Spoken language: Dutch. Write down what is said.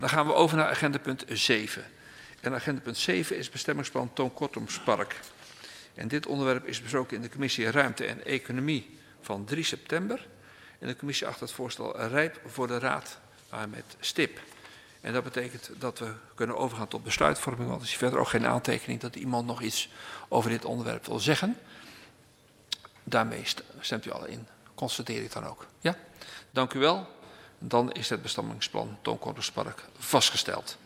Dan gaan we over naar agendapunt 7. En agendapunt 7 is bestemmingsplan Toon Kortumspark. En dit onderwerp is besproken in de commissie Ruimte en Economie van 3 september. En de commissie acht het voorstel rijp voor de raad met stip. En dat betekent dat we kunnen overgaan tot besluitvorming. Want er is verder ook geen aantekening dat iemand nog iets over dit onderwerp wil zeggen. Daarmee stemt u alle in. Constateer ik dan ook. Ja? Dank u wel. Dan is het bestemmingsplan Toon Kortumspark vastgesteld.